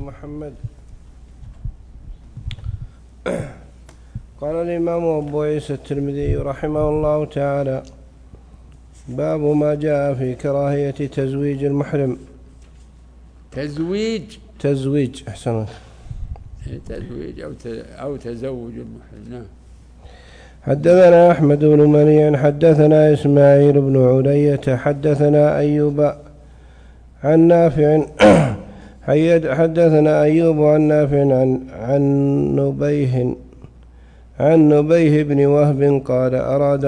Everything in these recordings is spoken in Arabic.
محمد. قال الإمام أبو عيسى الترمذي رحمه الله تعالى: باب ما جاء في كراهية تزويج المحرم. تزويج أحسن. تزويج أو تزوج المحرم. نعم. حدثنا أحمد بن منيع حدثنا إسماعيل بن علية حدثنا أيوب عن نافع حدثنا أيوب عن نافع عن نبيه بن وهب قال: أراد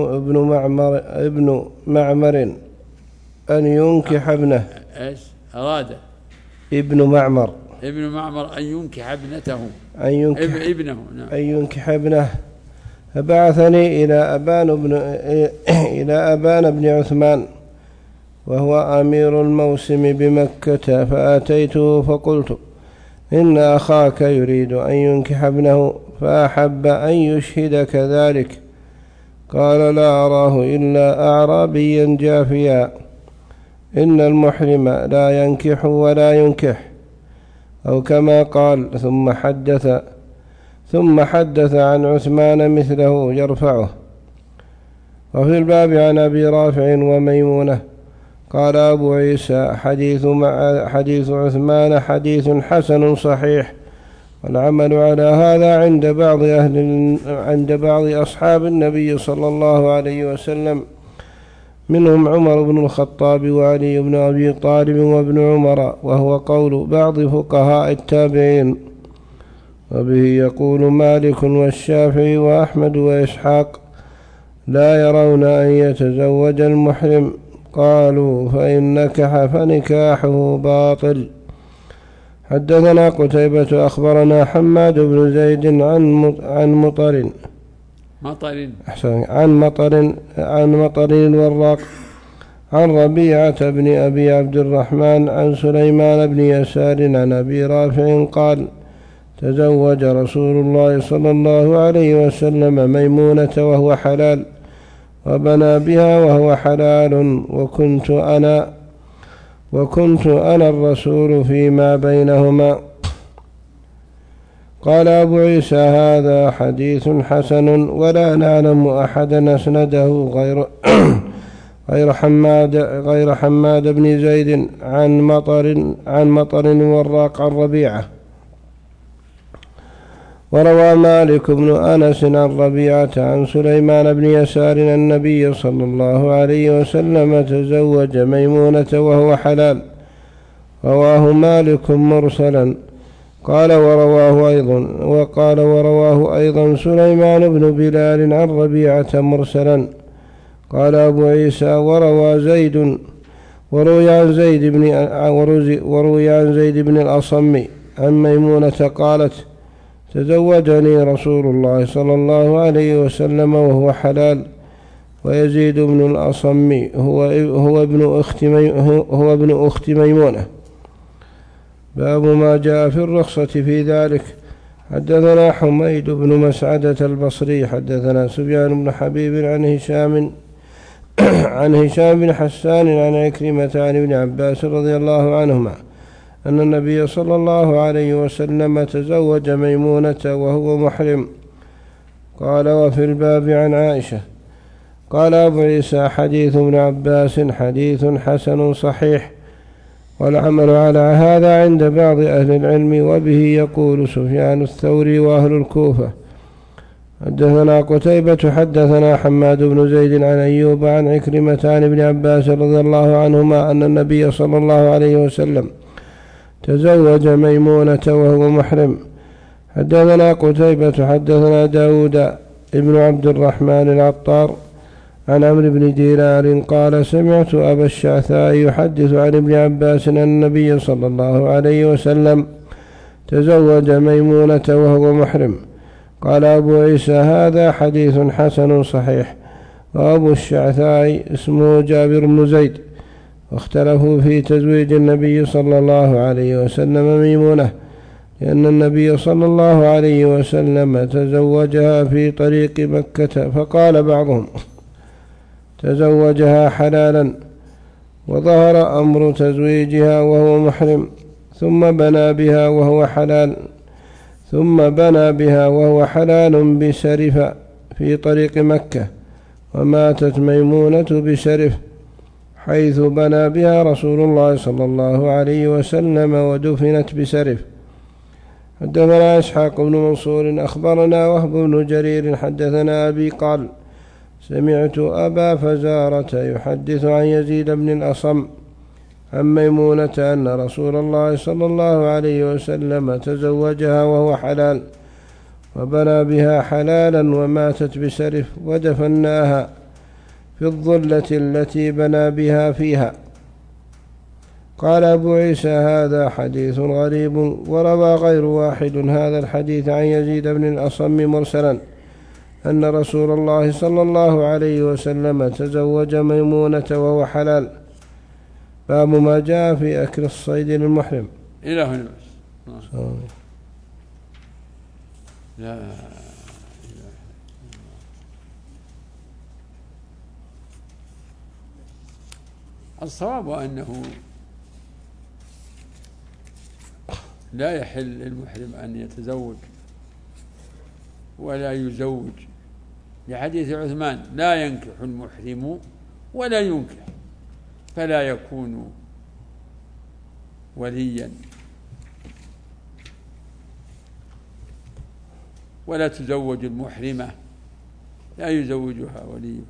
ابن معمر أن ينكح ابنه. إيش أراد؟ ابن معمر أن ينكح ابنته. أن ينكح ابنه، فبعثني إلى أبان بن عثمان وهو أمير الموسم بمكة، فأتيته فقلت: إن أخاك يريد أن ينكح ابنه فأحب أن يشهدك ذلك. قال: لا أراه إلا أعرابيا جافيا، إن المحرم لا ينكح ولا ينكح، أو كما قال. ثم حدث عن عثمان مثله يرفعه. وفي الباب عن أبي رافع وميمونة. قال أبو عيسى: حديث عثمان حديث حسن صحيح، والعمل على هذا عند بعض أصحاب النبي صلى الله عليه وسلم، منهم عمر بن الخطاب وعلي بن أبي طالب وابن عمر، وهو قول بعض فقهاء التابعين. وبه يقول مالك والشافعي وأحمد وإسحاق: لا يرون أن يتزوج المحرم. قالوا: فإن نكح فنكاحه باطل. حدثنا قتيبة أخبرنا حماد بن زيد عن مطر الوراق عن ربيعة بن أبي عبد الرحمن عن سليمان بن يسار عن أبي رافع قال: تزوج رسول الله صلى الله عليه وسلم ميمونة وهو حلال، وبنى بها وهو حلال، وكنت أنا الرسول فيما بينهما. قال أبو عيسى: هذا حديث حسن، ولا نعلم أحدا أسنده غير حماد بن زيد عن مطر وراق عن ربيعة. وروى مالك بن أنس عن ربيعة عن سليمان بن يسار أن النبي صلى الله عليه وسلم تزوج ميمونة وهو حلال. رواه مالك مرسلا. قال: ورواه أيضا سليمان بن بلال عن ربيعة مرسلا. قال أبو عيسى: وروي عن زيد بن الأصم عن ميمونة قالت: تزوجني رسول الله صلى الله عليه وسلم وهو حلال. ويزيد بن الأصم هو ابن أخت ميمونة. باب ما جاء في الرخصة في ذلك. حدثنا حميد بن مسعدة البصري حدثنا سفيان بن حبيب عن هشام بن حسان عن عكرمة عن ابن عباس رضي الله عنهما أن النبي صلى الله عليه وسلم تزوج ميمونة وهو محرم. قال: وفي الباب عن عائشة. قال أبو عيسى: حديث ابن عباس حديث حسن صحيح، والعمل على هذا عند بعض أهل العلم، وبه يقول سفيان الثوري وأهل الكوفة. حدثنا قتيبة حدثنا حماد بن زيد عن أيوب عن عكرمة عن ابن عباس رضي الله عنهما أن النبي صلى الله عليه وسلم تزوج ميمونة وهو محرم. حدثنا قتيبة حدثنا داود ابن عبد الرحمن العطار عن عمرو بن دينار قال: سمعت أبا الشعثاء يحدث عن ابن عباس أن النبي صلى الله عليه وسلم تزوج ميمونة وهو محرم. قال أبو عيسى: هذا حديث حسن صحيح. وأبو الشعثاء اسمه جابر بن زيد. واختلفوا في تزويج النبي صلى الله عليه وسلم ميمونة، لأن النبي صلى الله عليه وسلم تزوجها في طريق مكة، فقال بعضهم: تزوجها حلالا، وظهر أمر تزويجها وهو محرم. ثم بنى بها وهو حلال بسرف في طريق مكة، وماتت ميمونة بسرف حيث بنى بها رسول الله صلى الله عليه وسلم ودفنت بسرف. حدثنا إسحاق بن منصور أخبرنا وهب بن جرير حدثنا أبي قال سمعت أبا فزارة يحدث عن يزيد بن الأصم عن ميمونة أن رسول الله صلى الله عليه وسلم تزوجها وهو حلال، وبنى بها حلالا وماتت بسرف ودفناها في الظلة التي بنى بها فيها. قال أبو عيسى هذا حديث غريب، وروى غير واحد هذا الحديث عن يزيد بن الأصم مرسلا أن رسول الله صلى الله عليه وسلم تزوج ميمونة وهو حلال. باب ما جاء في أكل الصيد للمحرم. إلى هنا بس. لا الصواب أنه لا يحل للمحرم أن يتزوج ولا يزوج، لحديث عثمان لا ينكح المحرم ولا ينكح، فلا يكون وليا ولا تزوج المحرمة، لا يزوجها ولي.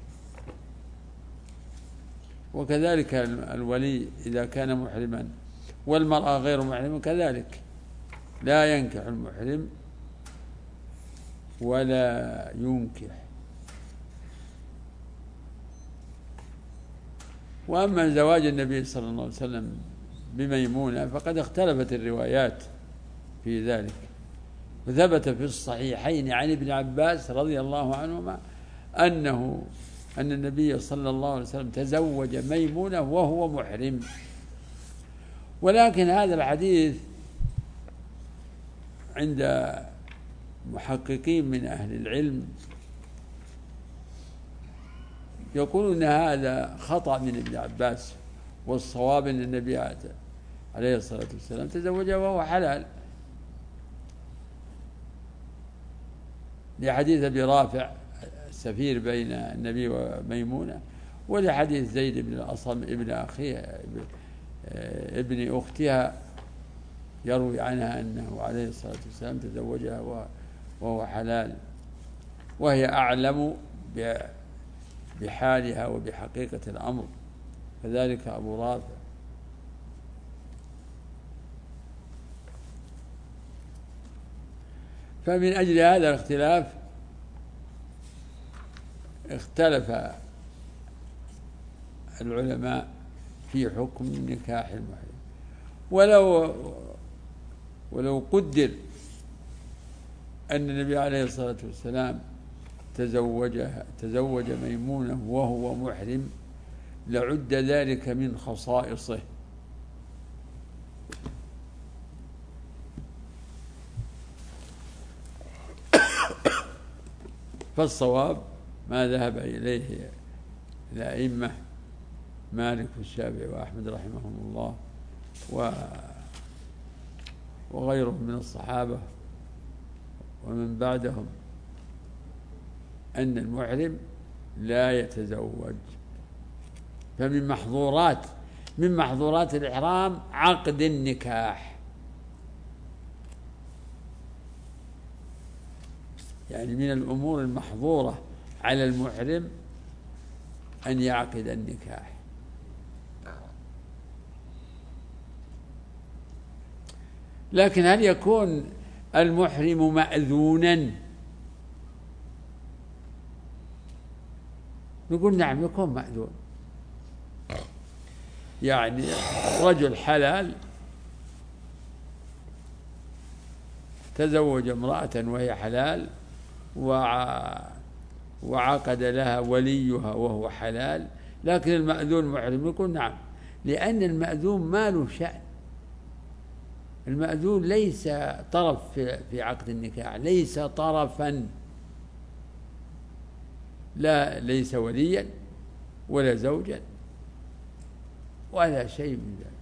وكذلك الولي إذا كان محرما والمرأة غير محرمة كذلك لا ينكح المحرم ولا ينكح. وأما زواج النبي صلى الله عليه وسلم بميمونة فقد اختلفت الروايات في ذلك، وثبت في الصحيحين عن ابن عباس رضي الله عنهما أن النبي صلى الله عليه وسلم تزوج ميمونة وهو محرم. ولكن هذا الحديث عند محققين من أهل العلم يقولون أن هذا خطأ من ابن عباس، والصواب أن النبي عليه الصلاة والسلام تزوجه وهو حلال، لحديث أبي رافع السفير بين النبي وميمونة، ولحديث زيد بن الأصم ابن أختها يروي عنها أنه عليه الصلاة والسلام تزوجها وهو حلال، وهي أعلم بحالها وبحقيقة الأمر، كذلك أبو رافع. فمن أجل هذا الاختلاف اختلف العلماء في حكم نكاح المحرم. ولو قدر أن النبي عليه الصلاة والسلام تزوج ميمونة وهو محرم لعد ذلك من خصائصه، فالصواب ما ذهب إليه الأئمة مالك والشافعي وأحمد رحمهم الله وغيرهم من الصحابة ومن بعدهم، أن المحرم لا يتزوج. فمن محظورات الإحرام عقد النكاح، يعني من الأمور المحظورة على المحرم أن يعقد النكاح. لكن هل يكون المحرم مأذونا؟ نقول نعم يكون مأذون، يعني رجل حلال تزوج امرأة وهي حلال وعقد لها وليها وهو حلال، لكن المأذون محرم، يقول نعم، لأن المأذون ما له شأن. المأذون ليس طرف في عقد النكاح، ليس طرفا، ليس وليا ولا زوجا ولا شيء من ذلك.